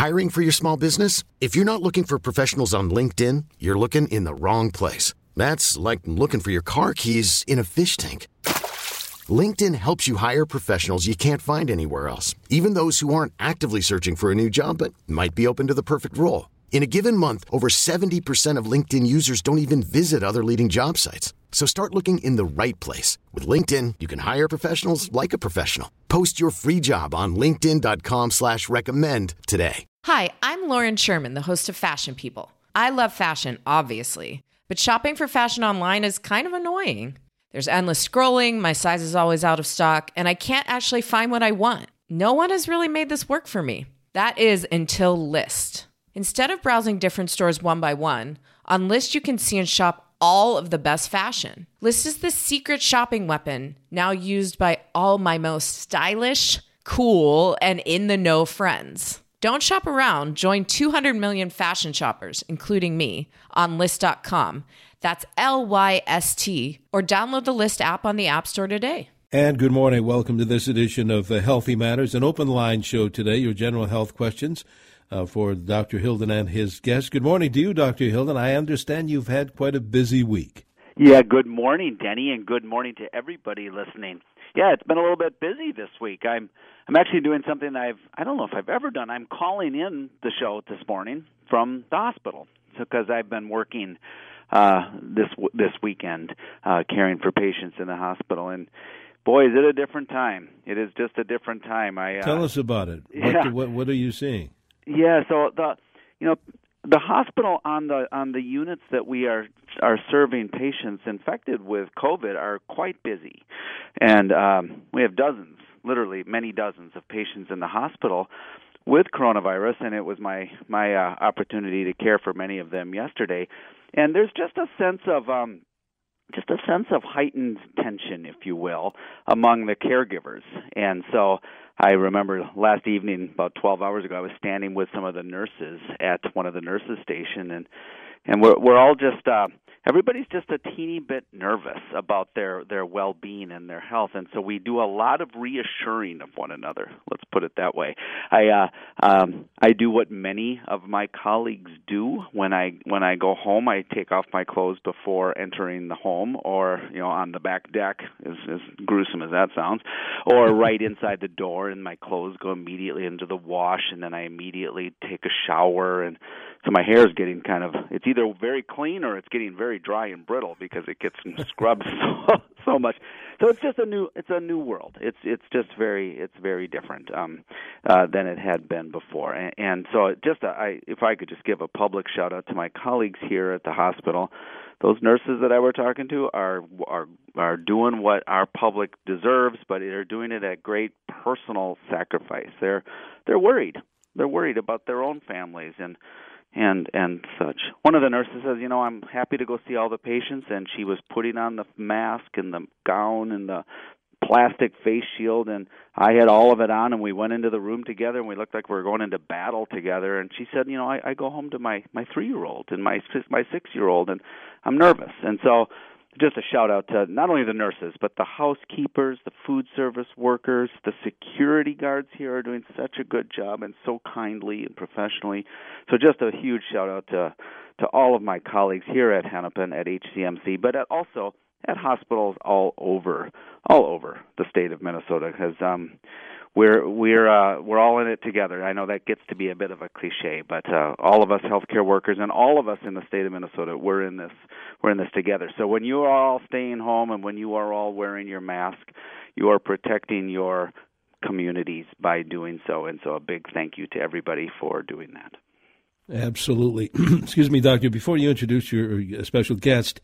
Hiring for your small business? If you're not looking for professionals on LinkedIn, you're looking in the wrong place. That's like looking for your car keys in a fish tank. LinkedIn helps you hire professionals you can't find anywhere else, even those who aren't actively searching for a new job but might be open to the perfect role. In a given month, over 70% of LinkedIn users don't even visit other leading job sites. So start looking in the right place. With LinkedIn, you can hire professionals like a professional. Post your free job on linkedin.com/recommend today. Hi, I'm Lauren Sherman, the host of Fashion People. I love fashion, obviously, but shopping for fashion online is kind of annoying. There's endless scrolling, my size is always out of stock, and I can't actually find what I want. No one has really made this work for me. That is until Lyst. Instead of browsing different stores one by one, on Lyst you can see and shop all of the best fashion. Lyst is the secret shopping weapon now used by all my most stylish, cool, and in-the-know friends. Don't shop around. Join 200 million fashion shoppers, including me, on Lyst.com. That's LYST, or download the Lyst app on the App Store today. And good morning. Welcome to this edition of Healthy Matters, an open line show today. Your general health questions for Dr. Hilden and his guests. Good morning to you, Dr. Hilden. I understand you've had quite a busy week. Yeah, good morning, Denny, and good morning to everybody listening. Yeah, it's been a little bit busy this week. I'm actually doing something I don't know if I've ever done. I'm calling in the show this morning from the hospital because I've been working this weekend caring for patients in the hospital, and boy, is it a different time. It is just a different time. Tell us about it. What are you seeing? Yeah, so the hospital on the units that we are serving patients infected with COVID are quite busy, and we have dozens, literally many dozens of patients in the hospital with coronavirus, and it was my opportunity to care for many of them yesterday, and there's just a sense of heightened tension, if you will, among the caregivers. And so I remember last evening, about 12 hours ago, I was standing with some of the nurses at one of the nurses' station, and we're all just everybody's just a teeny bit nervous about their well-being and their health, and so we do a lot of reassuring of one another. Let's put it that way. I do what many of my colleagues do when I go home. I take off my clothes before entering the home, or on the back deck, as gruesome as that sounds, or right inside the door, and my clothes go immediately into the wash, and then I immediately take a shower, and so my hair is getting it's either very clean or it's getting very dry and brittle because it gets scrubbed so much. So it's just a new world. It's very different than it had been before. And so if I could just give a public shout out to my colleagues here at the hospital, those nurses that I were talking to are doing what our public deserves, but they're doing it at great personal sacrifice. They're worried. They're worried about their own families and such. One of the nurses says, I'm happy to go see all the patients, and she was putting on the mask and the gown and the plastic face shield, and I had all of it on, and we went into the room together, and we looked like we were going into battle together, and she said, I go home to my 3-year-old and my 6-year-old, and I'm nervous. And so just a shout-out to not only the nurses, but the housekeepers, the food service workers, the security guards here are doing such a good job and so kindly and professionally. So just a huge shout-out to all of my colleagues here at Hennepin, at HCMC, but also at hospitals all over the state of Minnesota, because we're all in it together. I know that gets to be a bit of a cliche, but all of us healthcare workers and all of us in the state of Minnesota, we're in this together. So when you are all staying home and when you are all wearing your mask, you are protecting your communities by doing so. And so a big thank you to everybody for doing that. Absolutely. Excuse me, Doctor. Before you introduce your special guest,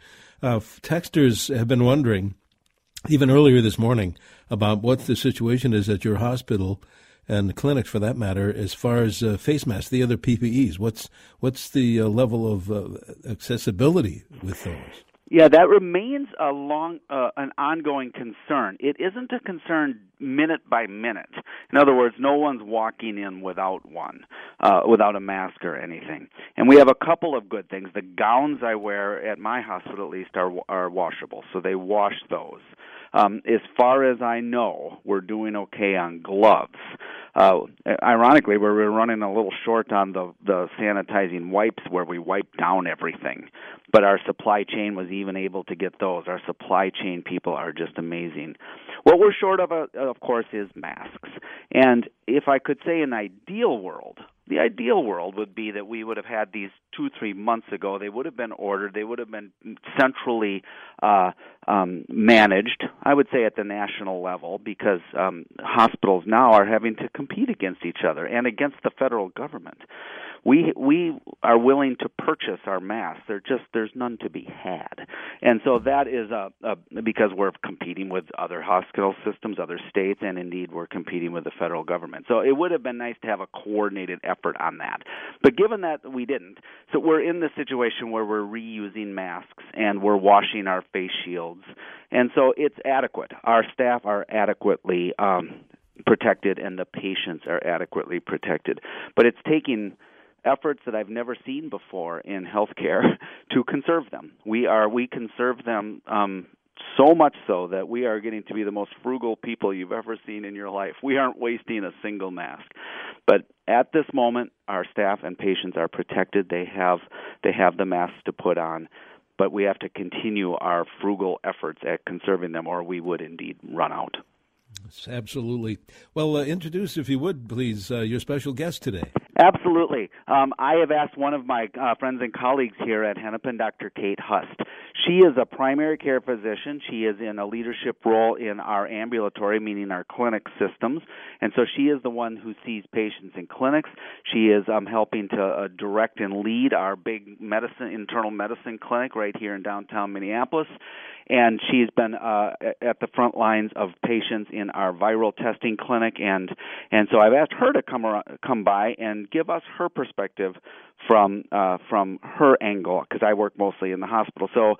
texters have been wondering, even earlier this morning, about what the situation is at your hospital and the clinics, for that matter, as far as face masks, the other PPEs. What's the level of accessibility with those? Yeah, that remains an ongoing concern. It isn't a concern minute by minute. In other words, no one's walking in without one, without a mask or anything. And we have a couple of good things. The gowns I wear at my hospital, at least, are washable, so they wash those. As far as I know, we're doing okay on gloves. Ironically, we're running a little short on the sanitizing wipes where we wipe down everything. But our supply chain was even able to get those. Our supply chain people are just amazing. What we're short of course, is masks. And if I could say an ideal world, the ideal world would be that we would have had these 2-3 months ago. They would have been ordered. They would have been centrally managed, I would say, at the national level, because hospitals now are having to compete against each other and against the federal government. We are willing to purchase our masks. There's none to be had, and so that is because we're competing with other hospital systems, other states, and indeed we're competing with the federal government. So it would have been nice to have a coordinated effort on that, but given that we didn't, so we're in the situation where we're reusing masks and we're washing our face shields, and so it's adequate. Our staff are adequately protected, and the patients are adequately protected, but it's taking efforts that I've never seen before in healthcare to conserve them. We conserve them so much so that we are getting to be the most frugal people you've ever seen in your life. We aren't wasting a single mask. But at this moment, our staff and patients are protected. They have the masks to put on, but we have to continue our frugal efforts at conserving them, or we would indeed run out. Absolutely. Well, introduce, if you would, please, your special guest today. Absolutely. I have asked one of my friends and colleagues here at Hennepin, Dr. Kate Hust. She is a primary care physician. She is in a leadership role in our ambulatory, meaning our clinic systems, and so she is the one who sees patients in clinics. She is helping to direct and lead our big internal medicine clinic right here in downtown Minneapolis, and she's been at the front lines of patients in our viral testing clinic, and so I've asked her to come by and give us her perspective from her angle, because I work mostly in the hospital. So,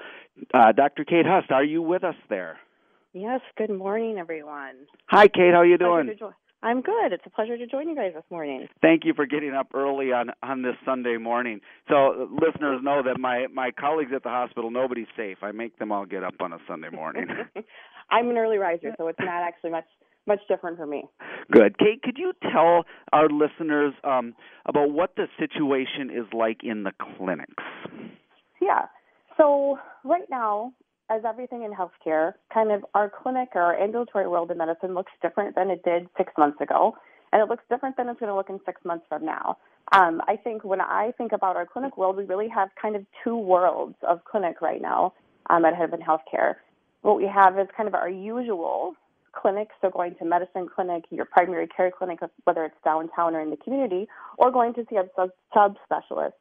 Dr. Kate Hust, are you with us there? Yes. Good morning, everyone. Hi, Kate. How are you doing? I'm good. It's a pleasure to join you guys this morning. Thank you for getting up early on this Sunday morning. So listeners know that my colleagues at the hospital, nobody's safe. I make them all get up on a Sunday morning. I'm an early riser, so it's not actually much different for me. Good. Kate, could you tell our listeners about what the situation is like in the clinics? Yeah. So right now, as everything in healthcare, kind of our clinic or our ambulatory world of medicine looks different than it did 6 months ago, and it looks different than it's going to look in 6 months from now. I think when I think about our clinic world, we really have kind of two worlds of clinic right now at Hennepin Healthcare. What we have is kind of our usual clinic, so going to medicine clinic, your primary care clinic, whether it's downtown or in the community, or going to see a subspecialist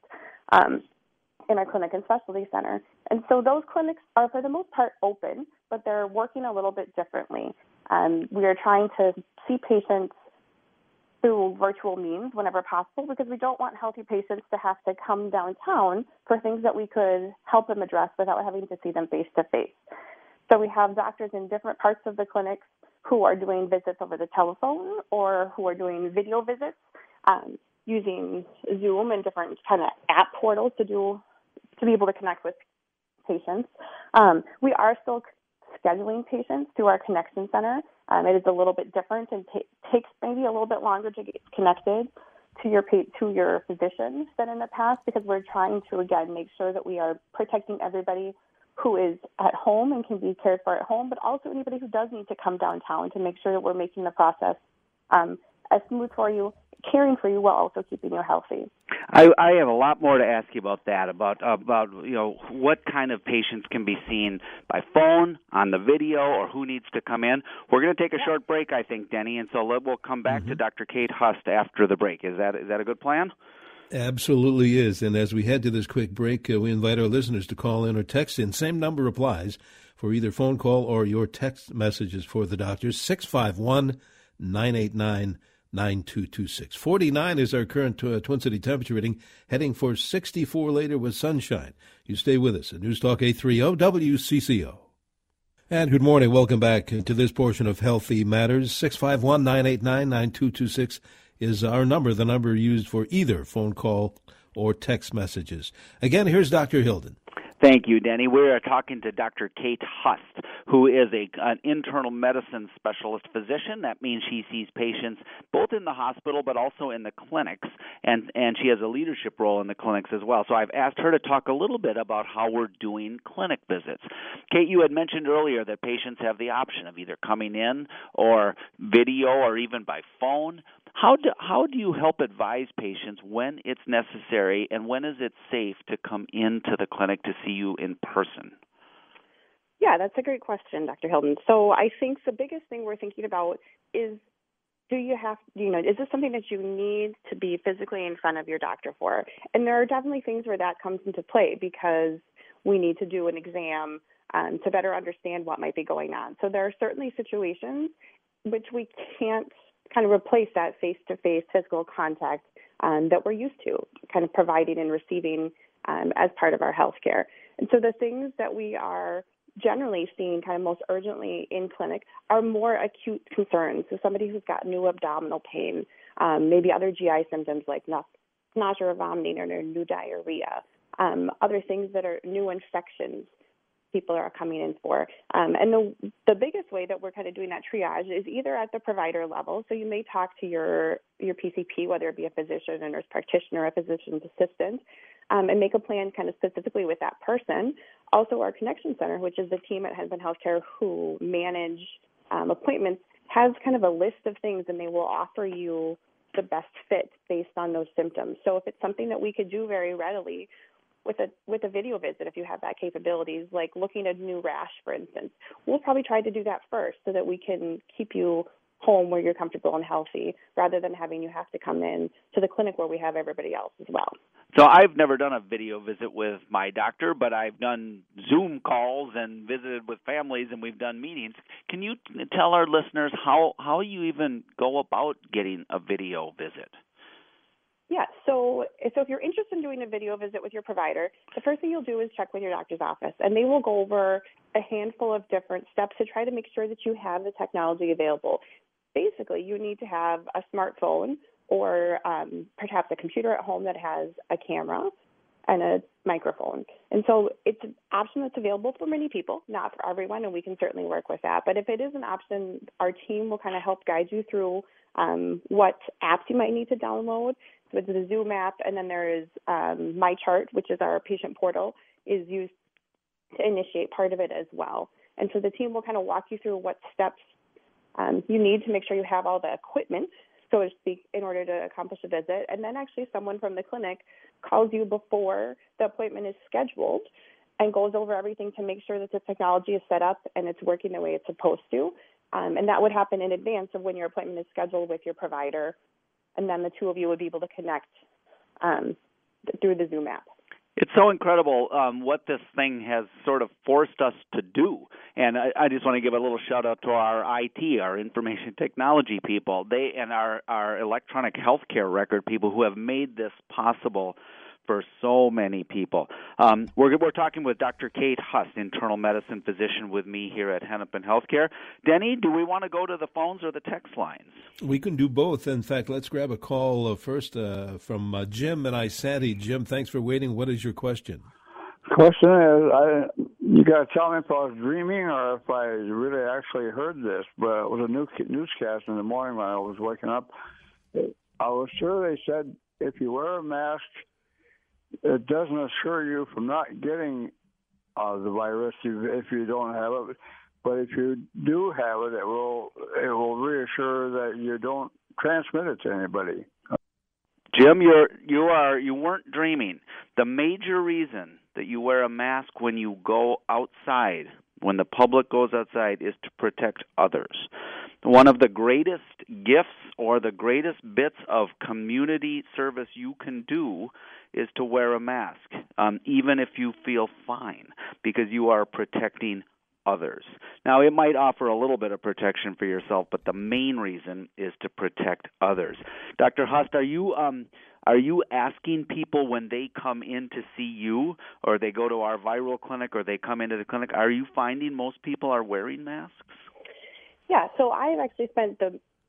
in our clinic and specialty center. And so those clinics are, for the most part, open, but they're working a little bit differently. We are trying to see patients through virtual means whenever possible, because we don't want healthy patients to have to come downtown for things that we could help them address without having to see them face-to-face. So we have doctors in different parts of the clinics who are doing visits over the telephone or who are doing video visits using Zoom and different kind of app portals to be able to connect with patients. We are still scheduling patients through our connection center. It is a little bit different and takes maybe a little bit longer to get connected to your physician than in the past, because we're trying to, again, make sure that we are protecting everybody who is at home and can be cared for at home, but also anybody who does need to come downtown, to make sure that we're making the process as smooth for you, caring for you while also keeping you healthy. I have a lot more to ask you about that, about what kind of patients can be seen by phone, on the video, or who needs to come in. We're going to take a short break, I think, Denny, and so we'll come back to Dr. Kate Hust after the break. Is that a good plan? Absolutely is. And as we head to this quick break, we invite our listeners to call in or text in. Same number applies for either phone call or your text messages for the doctors, 651-989-9226. 49 is our current Twin City temperature reading, heading for 64 later with sunshine. You stay with us at News Talk 830 WCCO. And good morning. Welcome back to this portion of Healthy Matters. 651-989-9226 is our number, the number used for either phone call or text messages. Again, here's Dr. Hilden. Thank you, Denny. We are talking to Dr. Kate Hust, who is an internal medicine specialist physician. That means she sees patients both in the hospital but also in the clinics, and she has a leadership role in the clinics as well. So I've asked her to talk a little bit about how we're doing clinic visits. Kate, you had mentioned earlier that patients have the option of either coming in or video or even by phone. How do you help advise patients when it's necessary and when is it safe to come into the clinic to see you in person? Yeah, that's a great question, Dr. Hilden. So I think the biggest thing we're thinking about is, is this something that you need to be physically in front of your doctor for? And there are definitely things where that comes into play because we need to do an exam to better understand what might be going on. So there are certainly situations which we can't kind of replace that face-to-face physical contact that we're used to, kind of providing and receiving as part of our healthcare. And so the things that we are generally seeing kind of most urgently in clinic are more acute concerns. So somebody who's got new abdominal pain, maybe other GI symptoms like nausea or vomiting or new diarrhea, other things that are new infections people are coming in for. And the biggest way that we're kind of doing that triage is either at the provider level. So you may talk to your PCP, whether it be a physician, a nurse practitioner, a physician's assistant, and make a plan kind of specifically with that person. Also, our Connection Center, which is the team at Hennepin Healthcare who manage appointments, has kind of a list of things, and they will offer you the best fit based on those symptoms. So if it's something that we could do very readily, with a video visit, if you have that capabilities, like looking at a new rash, for instance, we'll probably try to do that first so that we can keep you home where you're comfortable and healthy rather than having you have to come in to the clinic where we have everybody else as well. So I've never done a video visit with my doctor, but I've done Zoom calls and visited with families, and we've done meetings. Can you tell our listeners how you even go about getting a video visit? Yeah, so if you're interested in doing a video visit with your provider, the first thing you'll do is check with your doctor's office, and they will go over a handful of different steps to try to make sure that you have the technology available. Basically, you need to have a smartphone or perhaps a computer at home that has a camera and a microphone. And so it's an option that's available for many people, not for everyone, and we can certainly work with that. But if it is an option, our team will kind of help guide you through what apps you might need to download. So it's the Zoom app, and then there is MyChart, which is our patient portal, is used to initiate part of it as well. And so the team will kind of walk you through what steps you need to make sure you have all the equipment, so to speak, in order to accomplish a visit. And then actually someone from the clinic calls you before the appointment is scheduled and goes over everything to make sure that the technology is set up and it's working the way it's supposed to. And that would happen in advance of when your appointment is scheduled with your provider. And then the two of you would be able to connect through the Zoom app. It's so incredible what this thing has sort of forced us to do. And I just want to give a little shout-out to our IT, our information technology people, and our electronic healthcare record people who have made this possible for so many people. We're talking with Dr. Kate Hust, internal medicine physician, with me here at Hennepin Healthcare. Denny, do we want to go to the phones or the text lines? We can do both. In fact, let's grab a call first from Jim and Isanti. Jim, thanks for waiting. What is your question? Question is, you got to tell me if I was dreaming or if I really actually heard this, but it was a newscast in the morning when I was waking up. I was sure they said if you wear a mask, it doesn't assure you from not getting the virus if you don't have it. But if you do have it, it will reassure that you don't transmit it to anybody. Jim, you weren't dreaming. The major reason that you wear a mask when you go outside, when the public goes outside, is to protect others. One of the greatest gifts or the greatest bits of community service you can do is to wear a mask, even if you feel fine, because you are protecting others. Now, it might offer a little bit of protection for yourself, but the main reason is to protect others. Dr. Hust, are you asking people when they come in to see you, or they go to our viral clinic, or they come into the clinic, are you finding most people are wearing masks? Yeah, so I've actually spent the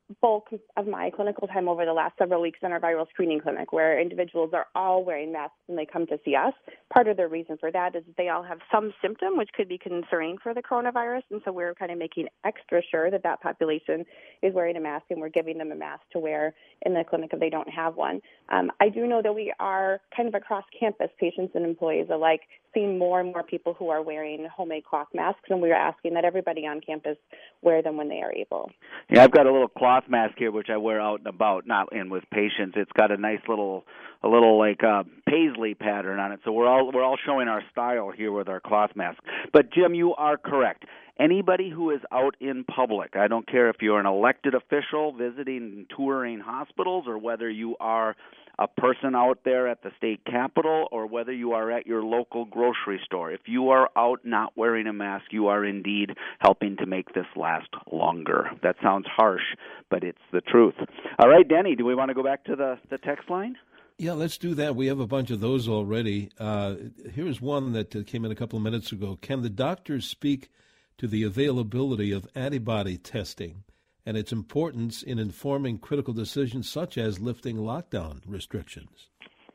bulk of my clinical time over the last several weeks in our viral screening clinic, where individuals are all wearing masks when they come to see us. Part of the reason for that is they all have some symptom, which could be concerning for the coronavirus, and so we're kind of making extra sure that that population is wearing a mask, and we're giving them a mask to wear in the clinic if they don't have one. I do know that we are kind of across campus, patients and employees alike, seeing more and more people who are wearing homemade cloth masks, and we are asking that everybody on campus wear them when they are able. Yeah, I've got a little cloth mask here, which I wear out and about, not in with patients. It's got a nice little like paisley pattern on it. So we're all showing our style here with our cloth mask. But Jim, you are correct. Anybody who is out in public, I don't care if you're an elected official visiting and touring hospitals, or whether you are a person out there at the state capitol, or whether you are at your local grocery store. If you are out not wearing a mask, you are indeed helping to make this last longer. That sounds harsh, but it's the truth. All right, Denny, do we want to go back to the text line? Yeah, let's do that. We have a bunch of those already. Here's one that came in a couple of minutes ago. Can the doctors speak to the availability of antibody testing and its importance in informing critical decisions such as lifting lockdown restrictions?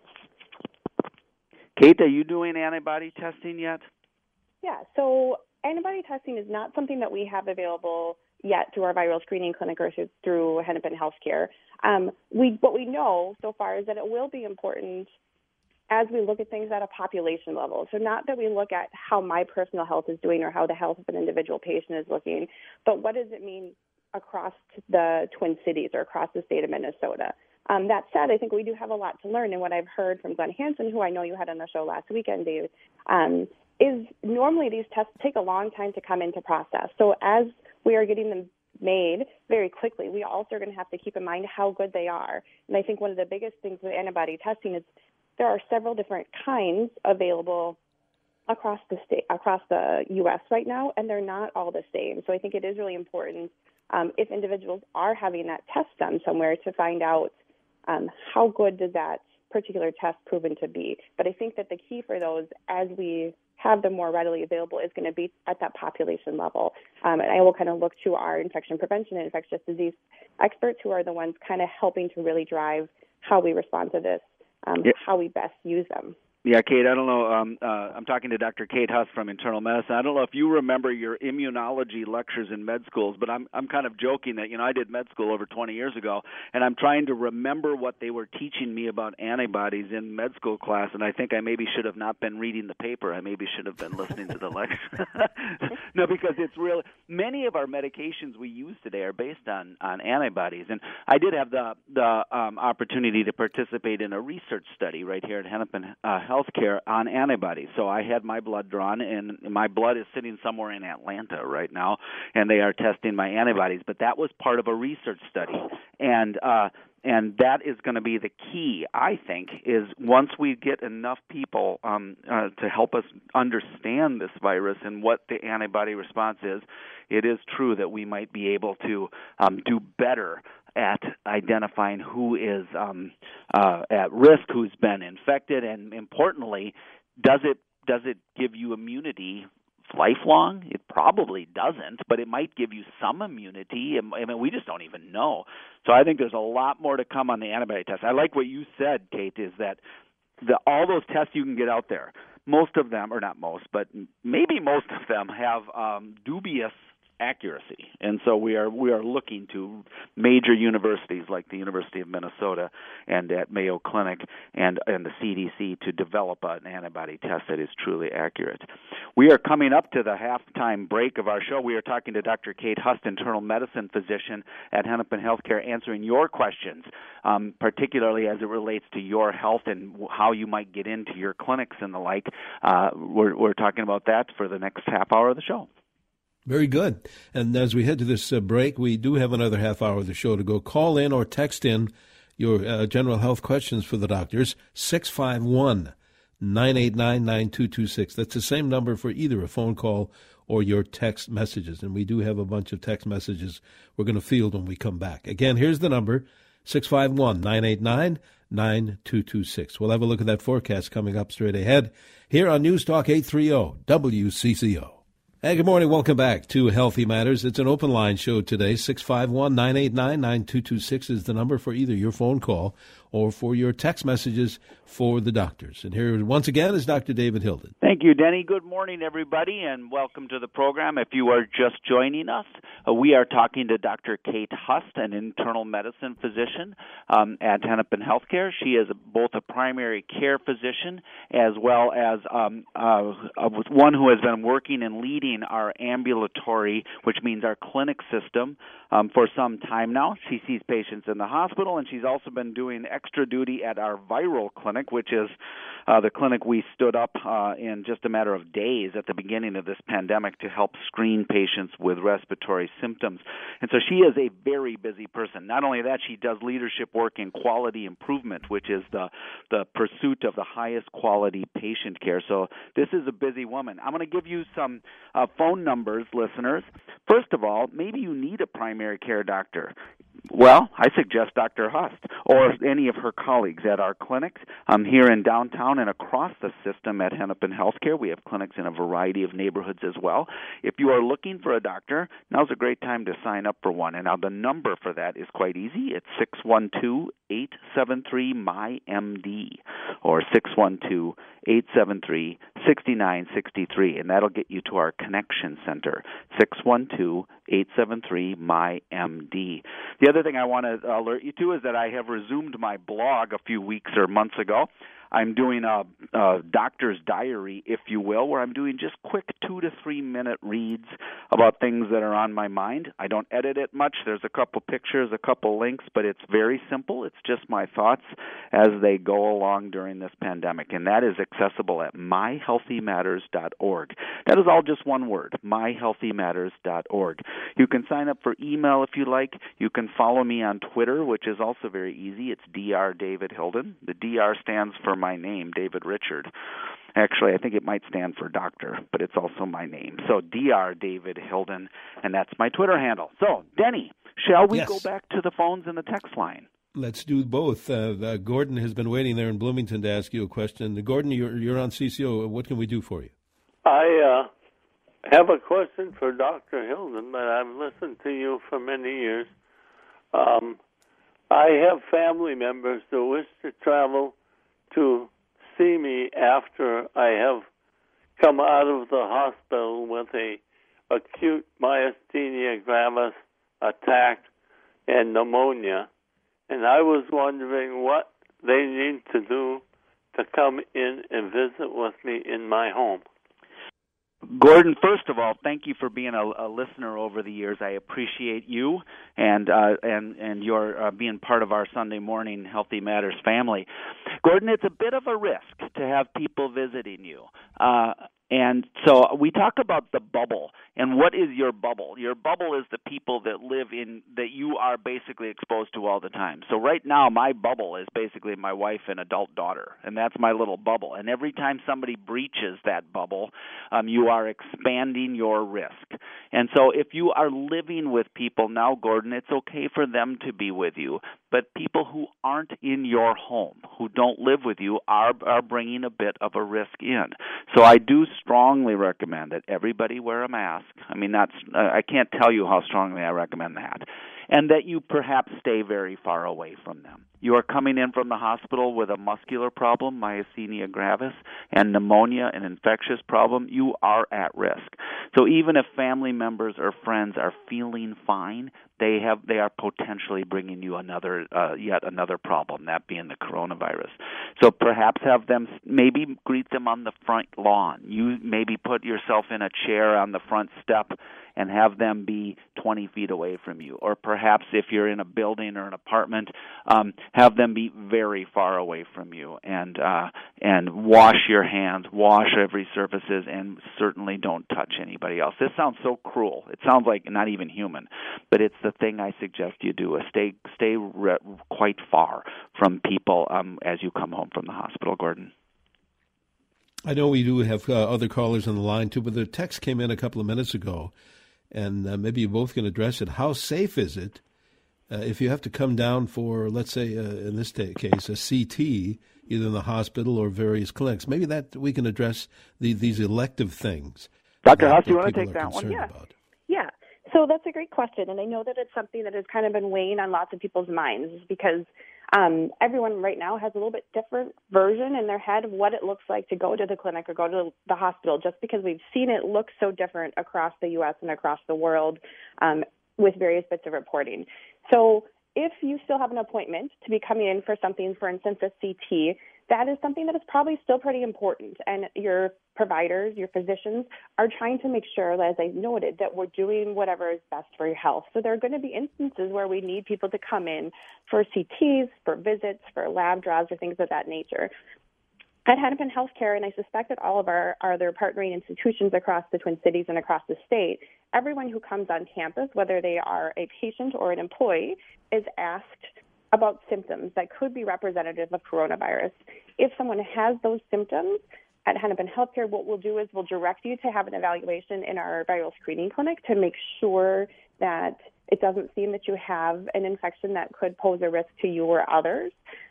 Kate, are you doing antibody testing yet? Yeah, so antibody testing is not something that we have available yet through our viral screening clinic or through Hennepin Healthcare. What we know so far is that it will be important as we look at things at a population level. So not that we look at how my personal health is doing or how the health of an individual patient is looking, but what does it mean across the Twin Cities or across the state of Minnesota. That said, I think we do have a lot to learn, and what I've heard from Glenn Hansen, who I know you had on the show last weekend, Dave, is normally these tests take a long time to come into process. So as we are getting them made very quickly, we also are going to have to keep in mind how good they are. And I think one of the biggest things with antibody testing is there are several different kinds available across the state, across the U.S. right now, and they're not all the same. So I think it is really important if individuals are having that test done somewhere to find out how good does that particular test proven to be. But I think that the key for those, as we have them more readily available, is going to be at that population level. And I will kind of look to our infection prevention and infectious disease experts, who are the ones kind of helping to really drive how we respond to this, how we best use them. Yeah, Kate, I don't know. I'm talking to Dr. Kate Huss from Internal Medicine. I don't know if you remember your immunology lectures in med schools, but I'm kind of joking that, I did med school over 20 years ago, and I'm trying to remember what they were teaching me about antibodies in med school class, and I think I maybe should have not been reading the paper. I maybe should have been listening to the lecture. No, because it's really, many of our medications we use today are based on antibodies, and I did have the opportunity to participate in a research study right here at Hennepin Healthcare on antibodies. So I had my blood drawn, and my blood is sitting somewhere in Atlanta right now, and they are testing my antibodies. But that was part of a research study, and that is going to be the key, I think, is once we get enough people to help us understand this virus and what the antibody response is, it is true that we might be able to do better at identifying who is at risk, who's been infected, and importantly, does it give you immunity lifelong? It probably doesn't, but it might give you some immunity. I mean, we just don't even know. So I think there's a lot more to come on the antibody test. I like what you said, Kate, is that all those tests you can get out there, most of them, or not most, but maybe most of them have dubious accuracy. And so we are looking to major universities like the University of Minnesota and at Mayo Clinic and the CDC to develop an antibody test that is truly accurate. We are coming up to the halftime break of our show. We are talking to Dr. Kate Huss, internal medicine physician at Hennepin Healthcare, answering your questions, particularly as it relates to your health and how you might get into your clinics and the like. We're talking about that for the next half hour of the show. Very good. And as we head to this break, we do have another half hour of the show to go. Call in or text in your general health questions for the doctors, 651-989-9226. That's the same number for either a phone call or your text messages. And we do have a bunch of text messages we're going to field when we come back. Again, here's the number, 651-989-9226. We'll have a look at that forecast coming up straight ahead here on News Talk 830 WCCO. Hey, good morning. Welcome back to Healthy Matters. It's an open line show today. 651-989-9226 is the number for either your phone call or for your text messages for the doctors. And here once again is Dr. David Hilden. Thank you, Denny. Good morning, everybody, and welcome to the program. If you are just joining us, we are talking to Dr. Kate Hust, an internal medicine physician at Hennepin Healthcare. She is both a primary care physician as well as one who has been working and leading our ambulatory, which means our clinic system, for some time now. She sees patients in the hospital, and she's also been doing extra duty at our viral clinic, which is the clinic we stood up in just a matter of days at the beginning of this pandemic to help screen patients with respiratory symptoms. And so she is a very busy person. Not only that, she does leadership work in quality improvement, which is the pursuit of the highest quality patient care. So this is a busy woman. I'm going to give you some phone numbers, listeners. First of all, maybe you need a primary care doctor. Well, I suggest Dr. Hust or any of her colleagues at our clinics here in downtown and across the system at Hennepin Healthcare. We have clinics in a variety of neighborhoods as well. If you are looking for a doctor, now's a great time to sign up for one. And now the number for that is quite easy. It's 612-873-MyMD or 612-873-6963, and that'll get you to our connection center, 612-873-MyMD. The other thing I want to alert you to is that I have resumed my blog a few weeks or months ago. I'm doing a doctor's diary, if you will, where I'm doing just quick 2 to 3 minute reads about things that are on my mind. I don't edit it much. There's a couple pictures, a couple links, but it's very simple. It's just my thoughts as they go along during this pandemic, and that is accessible at myhealthymatters.org. That is all just one word, myhealthymatters.org. You can sign up for email if you like. You can follow me on Twitter, which is also very easy. It's Dr. David Hilden. The DR stands for my name, David Richard. Actually, I think it might stand for doctor, but it's also my name. So Dr. David Hilden, and that's my Twitter handle. So, Denny, shall we go back to the phones and the text line? Let's do both. Gordon has been waiting there in Bloomington to ask you a question. Gordon, you're on CCO. What can we do for you? I have a question for Dr. Hilden, but I've listened to you for many years. I have family members that wish to travel to see me after I have come out of the hospital with a acute myasthenia gravis attack and pneumonia, and I was wondering what they need to do to come in and visit with me in my home. Gordon, first of all, thank you for being a listener over the years. I appreciate you and your being part of our Sunday morning Healthy Matters family. Gordon, it's a bit of a risk to have people visiting you. And so we talk about the bubble. And what is your bubble? Your bubble is the people that live in, that you are basically exposed to all the time. So right now, my bubble is basically my wife and adult daughter, and that's my little bubble. And every time somebody breaches that bubble, you are expanding your risk. And so if you are living with people now, Gordon, it's okay for them to be with you. But people who aren't in your home, who don't live with you, are bringing a bit of a risk in. So I do strongly recommend that everybody wear a mask. I mean, I can't tell you how strongly I recommend that. And that you perhaps stay very far away from them. You are coming in from the hospital with a muscular problem, myasthenia gravis, and pneumonia, an infectious problem, you are at risk. So even if family members or friends are feeling fine, they are potentially bringing you yet another problem, that being the coronavirus. So perhaps have them, maybe greet them on the front lawn. You maybe put yourself in a chair on the front step and have them be 20 feet away from you. Or perhaps if you're in a building or an apartment, have them be very far away from you. And wash your hands, wash every surfaces, and certainly don't touch anybody else. This sounds so cruel. It sounds like not even human, but it's the thing I suggest you do, is stay quite far from people as you come home from the hospital, Gordon. I know we do have other callers on the line, too, but the text came in a couple of minutes ago, and maybe you both can address it. How safe is it if you have to come down for, let's say, in this case, a CT, either in the hospital or various clinics? Maybe that we can address these elective things. Dr. Huss, do you want to take that one? About? Yeah. So that's a great question, and I know that it's something that has kind of been weighing on lots of people's minds because everyone right now has a little bit different version in their head of what it looks like to go to the clinic or go to the hospital, just because we've seen it look so different across the U.S. and across the world with various bits of reporting. So if you still have an appointment to be coming in for something, for instance, a CT, that is something that is probably still pretty important. And your providers, your physicians are trying to make sure, as I noted, that we're doing whatever is best for your health. So there are going to be instances where we need people to come in for CTs, for visits, for lab draws, or things of that nature. At Hennepin Healthcare, and I suspect that all of our other partnering institutions across the Twin Cities and across the state, everyone who comes on campus, whether they are a patient or an employee, is asked about symptoms that could be representative of coronavirus. If someone has those symptoms, at Hennepin Healthcare, what we'll do is we'll direct you to have an evaluation in our viral screening clinic to make sure that it doesn't seem that you have an infection that could pose a risk to you or others.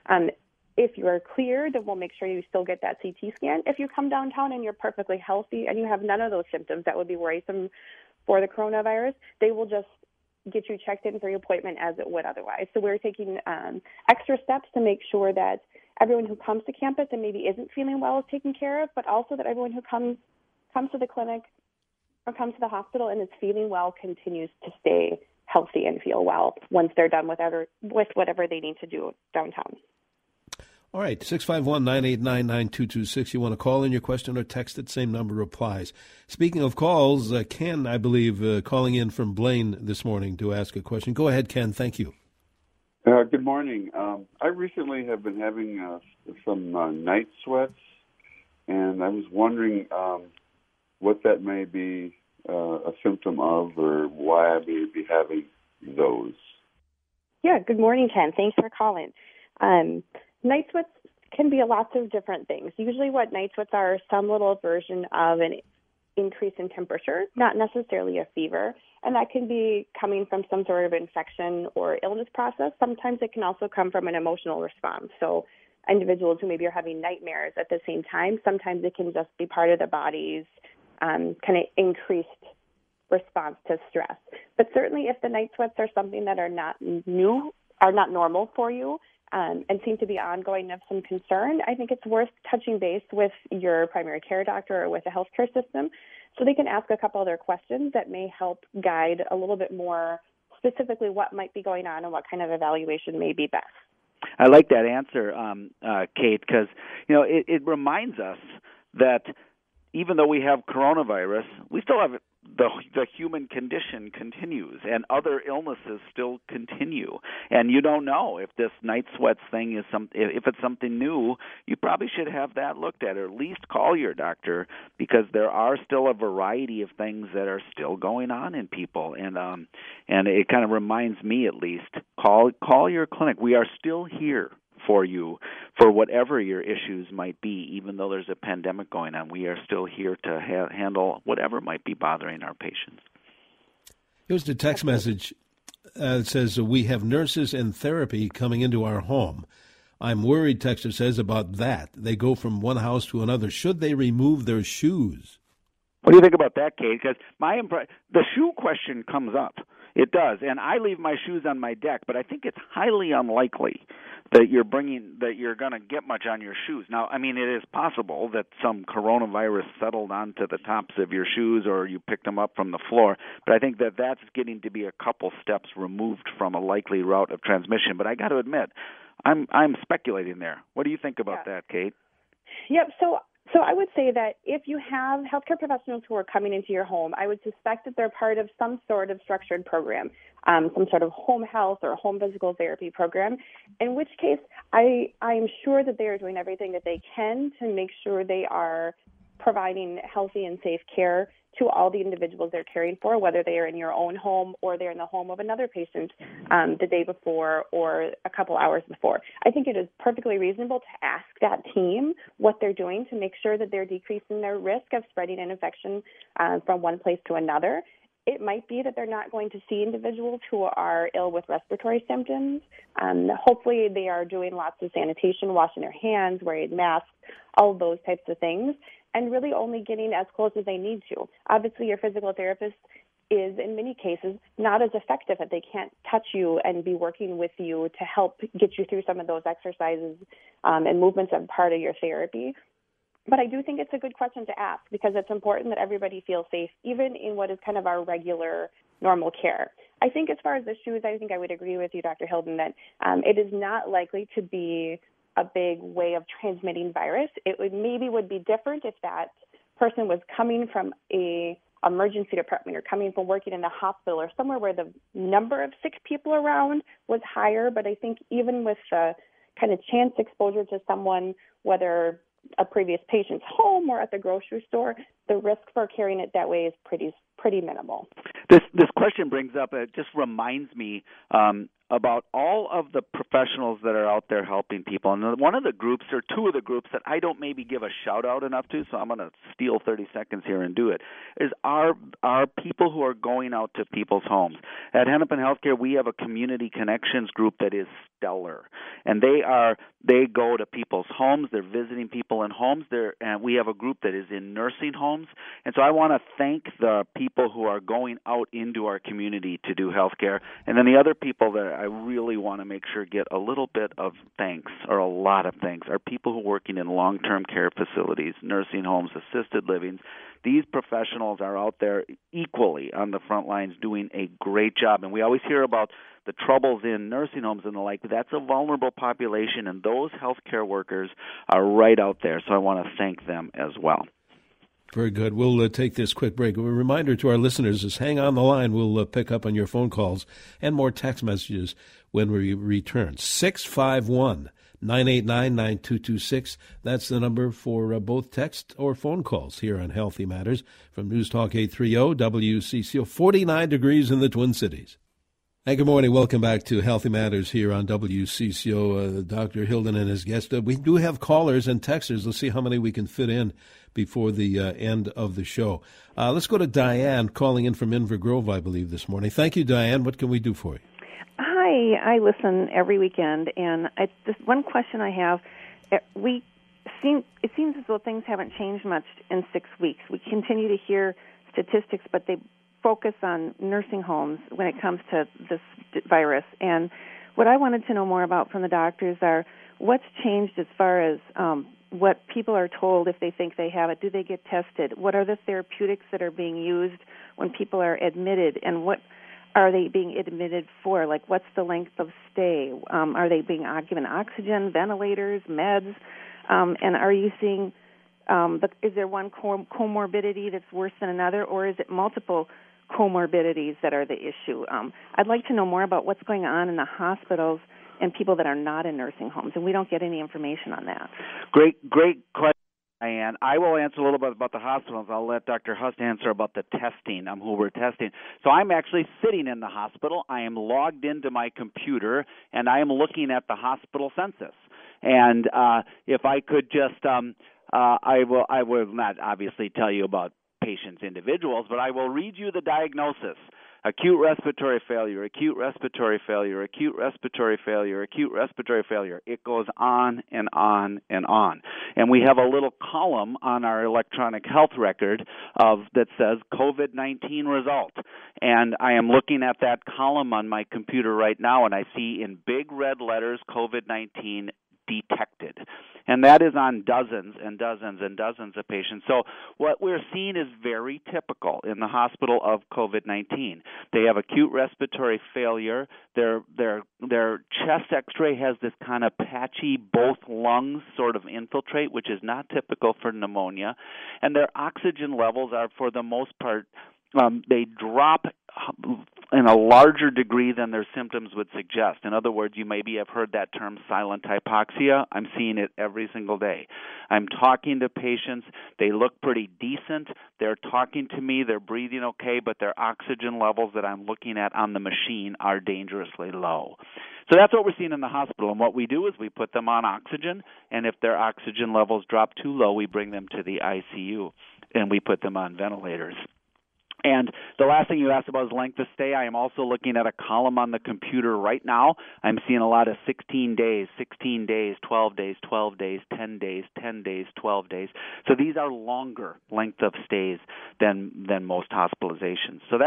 If you are clear, then we'll make sure you still get that CT scan. If you come downtown and you're perfectly healthy and you have none of those symptoms that would be worrisome for the coronavirus, they will just get you checked in for your appointment as it would otherwise. So we're taking extra steps to make sure that everyone who comes to campus and maybe isn't feeling well is taken care of, but also that everyone who comes to the clinic or comes to the hospital and is feeling well continues to stay healthy and feel well once they're done with whatever they need to do downtown. All right, 651-989-9226. You want to call in your question or text it, same number applies. Speaking of calls, Ken, I believe, calling in from Blaine this morning to ask a question. Go ahead, Ken. Thank you. Good morning. I recently have been having some night sweats, and I was wondering what that may be a symptom of or why I may be having those. Yeah, good morning, Ken. Thanks for calling. Night sweats can be lots of different things. Usually what night sweats are some little version of an increase in temperature, not necessarily a fever. And that can be coming from some sort of infection or illness process. Sometimes it can also come from an emotional response. So individuals who maybe are having nightmares at the same time, sometimes it can just be part of the body's kind of increased response to stress. But certainly if the night sweats are something that are not normal for you, and seem to be ongoing of some concern, I think it's worth touching base with your primary care doctor or with the healthcare system so they can ask a couple other questions that may help guide a little bit more specifically what might be going on and what kind of evaluation may be best. I like that answer, Kate, because it reminds us that even though we have coronavirus, we still have the human condition continues, and other illnesses still continue. And you don't know if this night sweats thing is if it's something new. You probably should have that looked at, or at least call your doctor, because there are still a variety of things that are still going on in people. And it kind of reminds me, at least, call your clinic. We are still here for you for whatever your issues might be. Even though there's a pandemic going on, we are still here to handle whatever might be bothering our patients. Here's the text message. It says, we have nurses and therapy coming into our home. I'm worried, texter says, about that. They go from one house to another. Should they remove their shoes? What do you think about that, Kate? Because the shoe question comes up. It does, and I leave my shoes on my deck, but I think it's highly unlikely that you're going to get much on your shoes. Now, I mean, it is possible that some coronavirus settled onto the tops of your shoes or you picked them up from the floor, but I think that that's getting to be a couple steps removed from a likely route of transmission. But I got to admit, I'm speculating there. What do you think about that, Kate? Yep, so I would say that if you have healthcare professionals who are coming into your home, I would suspect that they're part of some sort of structured program, some sort of home health or home physical therapy program, in which case I'm sure that they are doing everything that they can to make sure they are providing healthy and safe care to all the individuals they're caring for, whether they are in your own home or they're in the home of another patient the day before or a couple hours before. I think it is perfectly reasonable to ask that team what they're doing to make sure that they're decreasing their risk of spreading an infection from one place to another. it might be that they're not going to see individuals who are ill with respiratory symptoms. Hopefully they are doing lots of sanitation, washing their hands, wearing masks, all of those types of things, and really only getting as close as they need to. Obviously, your physical therapist is, in many cases, not as effective if they can't touch you and be working with you to help get you through some of those exercises and movements as part of your therapy. But I do think it's a good question to ask because it's important that everybody feels safe, even in what is kind of our regular, normal care. I think as far as the shoes, I think I would agree with you, Dr. Hilden, that it is not likely to be a big way of transmitting virus. It would be different if that person was coming from a emergency department or coming from working in the hospital or somewhere where the number of sick people around was higher. But I think even with the kind of chance exposure to someone, whether a previous patient's home or at the grocery store, the risk for carrying it that way is pretty minimal. This question brings up, it just reminds me about all of the professionals that are out there helping people. And one of the groups, or two of the groups that I don't maybe give a shout-out enough to, so I'm going to steal 30 seconds here and do it, is our people who are going out to people's homes. At Hennepin Healthcare, we have a community connections group that is stellar. And they go to people's homes. They're visiting people in homes. And we have a group that is in nursing homes. And so I want to thank the people who are going out into our community to do healthcare. And then the other people that I really want to make sure get a little bit of thanks, or a lot of thanks, are people who are working in long-term care facilities, nursing homes, assisted livings. These professionals are out there equally on the front lines doing a great job. And we always hear about the troubles in nursing homes and the like. That's a vulnerable population, and those healthcare workers are right out there. So I want to thank them as well. Very good. We'll take this quick break. A reminder to our listeners is hang on the line. We'll pick up on your phone calls and more text messages when we return. 651-989-9226. That's the number for both text or phone calls here on Healthy Matters from News Talk 830 WCCO. 49 degrees in the Twin Cities. Hey, good morning. Welcome back to Healthy Matters here on WCCO. Dr. Hilden and his guest. We do have callers and texters. Let's see how many we can fit in before the end of the show. Let's go to Diane calling in from Inver Grove, I believe, this morning. Thank you, Diane. What can we do for you? Hi. I listen every weekend, and this one question I have, it seems as though things haven't changed much in 6 weeks. We continue to hear statistics, but they focus on nursing homes when it comes to this virus. And what I wanted to know more about from the doctors are what's changed as far as what people are told if they think they have it. Do they get tested? What are the therapeutics that are being used when people are admitted? And what are they being admitted for? Like, what's the length of stay? Are they being given oxygen, ventilators, meds? And are you seeing, is there one comorbidity that's worse than another, or is it multiple comorbidities that are the issue? I'd like to know more about what's going on in the hospitals and people that are not in nursing homes, and we don't get any information on that. Great question, Diane. I will answer a little bit about the hospitals. I'll let Dr. Hust answer about the testing, who we're testing. So I'm actually sitting in the hospital. I am logged into my computer, and I am looking at the hospital census. And if I could just, I will not obviously tell you about patients, individuals, but I will read you the diagnosis: acute respiratory failure, acute respiratory failure, acute respiratory failure, acute respiratory failure. It goes on and on and on. And we have a little column on our electronic health record that says COVID-19 result. And I am looking at that column on my computer right now, and I see in big red letters COVID-19 detected. And that is on dozens and dozens and dozens of patients. So what we're seeing is very typical in the hospital of COVID-19. They have acute respiratory failure. Their chest X-ray has this kind of patchy both lungs sort of infiltrate, which is not typical for pneumonia. And their oxygen levels are, for the most part, they drop in a larger degree than their symptoms would suggest. In other words, you maybe have heard that term silent hypoxia. I'm seeing it every single day. I'm talking to patients. They look pretty decent. They're talking to me. They're breathing okay, but their oxygen levels that I'm looking at on the machine are dangerously low. So that's what we're seeing in the hospital. And what we do is we put them on oxygen, and if their oxygen levels drop too low, we bring them to the ICU, and we put them on ventilators. And the last thing you asked about is length of stay. I am also looking at a column on the computer right now. I'm seeing a lot of 16 days, 16 days, 12 days, 12 days, 10 days, 10 days, 12 days. So these are longer length of stays than most hospitalizations. So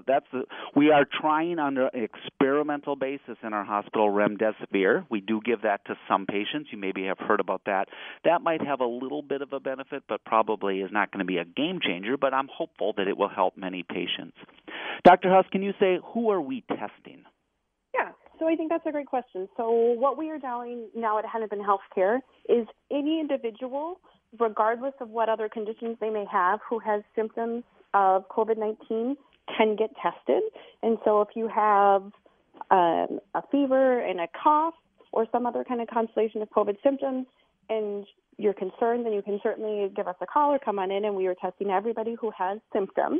we are trying on an experimental basis in our hospital remdesivir. We do give that to some patients. You maybe have heard about that. That might have a little bit of a benefit, but probably is not going to be a game changer, but I'm hopeful that it will help many patients. Dr. Huss, can you say, who are we testing? Yeah, so I think that's a great question. So what we are doing now at Hennepin Healthcare is any individual, regardless of what other conditions they may have, who has symptoms of COVID-19 can get tested. And so if you have a fever and a cough or some other kind of constellation of COVID symptoms and you're concerned, then you can certainly give us a call or come on in, and we are testing everybody who has symptoms.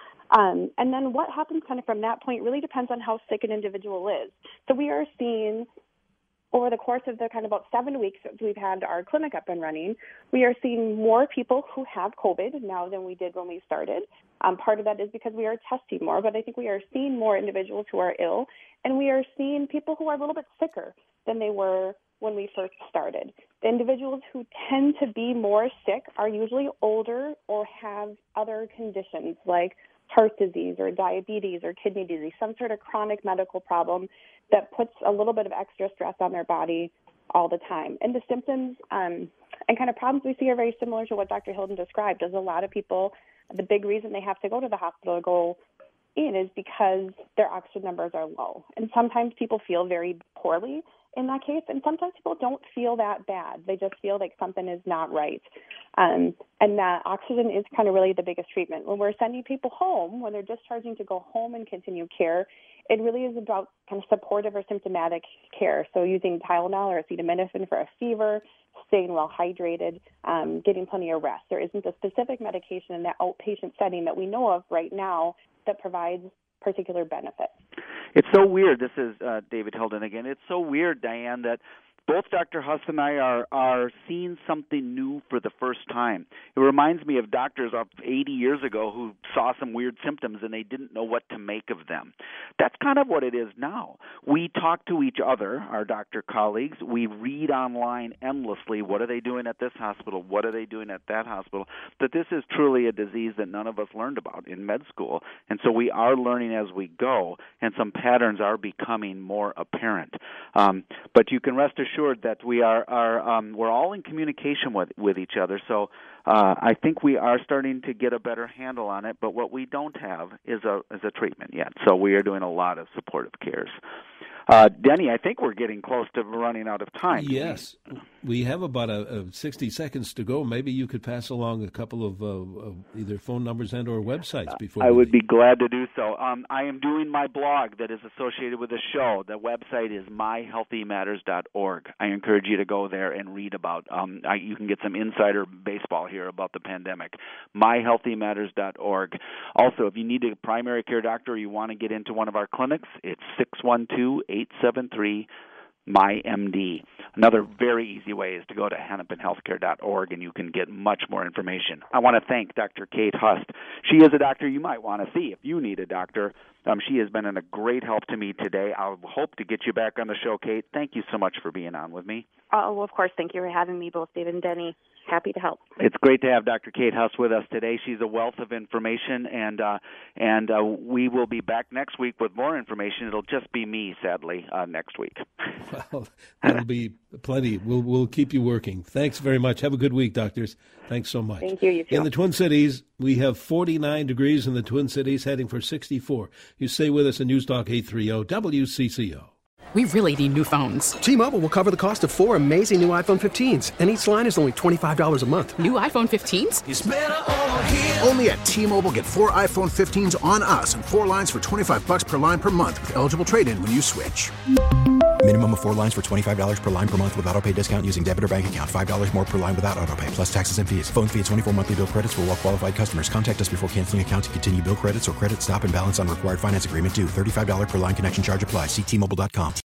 And then what happens kind of from that point really depends on how sick an individual is. So we are seeing over the course of the kind of about 7 weeks that we've had our clinic up and running, we are seeing more people who have COVID now than we did when we started. Part of that is because we are testing more, but I think we are seeing more individuals who are ill, and we are seeing people who are a little bit sicker than they were when we first started. The individuals who tend to be more sick are usually older or have other conditions like heart disease or diabetes or kidney disease, some sort of chronic medical problem that puts a little bit of extra stress on their body all the time. And the symptoms and kind of problems we see are very similar to what Dr. Hilden described. As a lot of people, the big reason they have to go to the hospital to go in is because their oxygen numbers are low. And sometimes people feel very poorly in that case, and sometimes people don't feel that bad. They just feel like something is not right. And that oxygen is kind of really the biggest treatment. When we're sending people home, when they're discharging to go home and continue care, it really is about kind of supportive or symptomatic care. So using Tylenol or acetaminophen for a fever, staying well hydrated, getting plenty of rest. There isn't a specific medication in that outpatient setting that we know of right now that provides particular benefit. It's so weird. This is David Hilden again. It's so weird, Diane, that both Dr. Huss and I are seeing something new for the first time. It reminds me of doctors of 80 years ago who saw some weird symptoms and they didn't know what to make of them. That's kind of what it is now. We talk to each other, our doctor colleagues. We read online endlessly. What are they doing at this hospital? What are they doing at that hospital? But this is truly a disease that none of us learned about in med school. And so we are learning as we go, and some patterns are becoming more apparent. But you can rest assured that we're all in communication with each other. So I think we are starting to get a better handle on it. But what we don't have is a treatment yet. So we are doing a lot of supportive cares. Denny, I think we're getting close to running out of time. Yes. We have about 60 seconds to go. Maybe you could pass along a couple of either phone numbers and or websites before I would be glad to do so. I am doing my blog that is associated with the show. The website is myhealthymatters.org. I encourage you to go there and read about you can get some insider baseball here about the pandemic. myhealthymatters.org. Also, if you need a primary care doctor or you want to get into one of our clinics, it's 612-873-MyMD. Another very easy way is to go to hennepinhealthcare.org, and you can get much more information. I want to thank Dr. Kate Hust. She is a doctor you might want to see if you need a doctor. She has been a great help to me today. I hope to get you back on the show, Kate. Thank you so much for being on with me. Oh, of course. Thank you for having me, both David and Denny. Happy to help. It's great to have Dr. Kate Huss with us today. She's a wealth of information, and we will be back next week with more information. It'll just be me, sadly, next week. Well, that'll be plenty. We'll keep you working. Thanks very much. Have a good week, doctors. Thanks so much. Thank you. You too. In the Twin Cities, we have 49 degrees in the Twin Cities, heading for 64. You stay with us in News Talk 830 WCCO. We really need new phones. T-Mobile will cover the cost of 4 amazing new iPhone 15s, and each line is only $25 a month. New iPhone 15s? It's better over here. Only at T-Mobile, get 4 iPhone 15s on us and 4 lines for $25 per line per month with eligible trade-in when you switch. Minimum of 4 lines for $25 per line per month with autopay discount using debit or bank account. $5 more per line without autopay, plus taxes and fees. Phone fee at 24 monthly bill credits for well-qualified customers. Contact us before canceling account to continue bill credits or credit stop and balance on required finance agreement due. $35 per line connection charge applies. See T-Mobile.com.